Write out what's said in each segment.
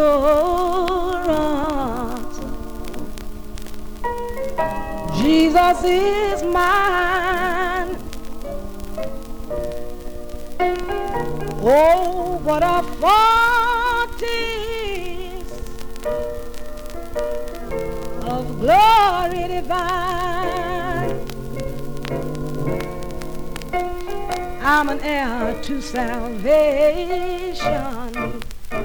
assurance. Jesus is mine. Oh, what a foretaste of glory divine. I'm an heir to salvation,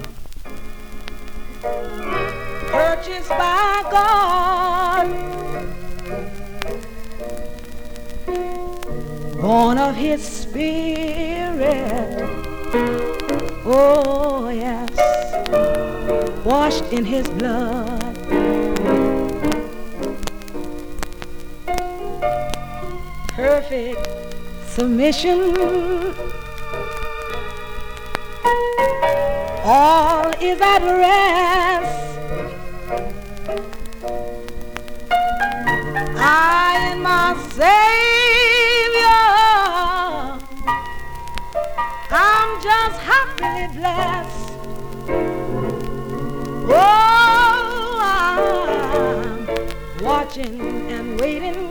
purchased by God, born of His Spirit. Oh yes, washed in His blood. Perfect submission, all is at rest. I and my Savior, I'm just happily blessed. Oh, I'm watching and waiting,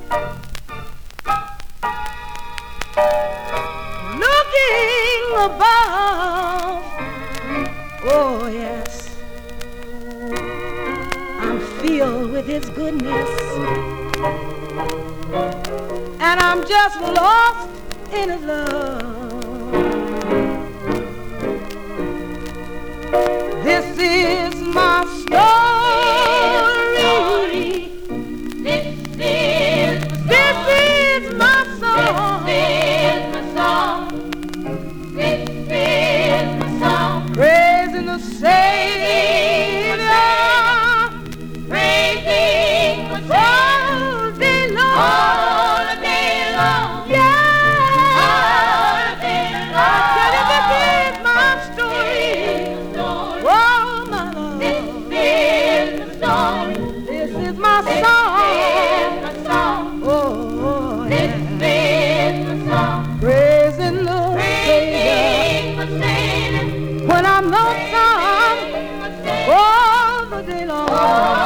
looking above. Oh yes, I'm filled with His goodness, and I'm just lost in His love. This is my story. This is my song. Praising the Savior, praising the all day long, all day long, yeah, all day long. I tell you, this is my story. Oh, my Lord, this is the story. This is my song. Oh, yeah. This is the song. Praising the Savior when I'm lonesome all the day long.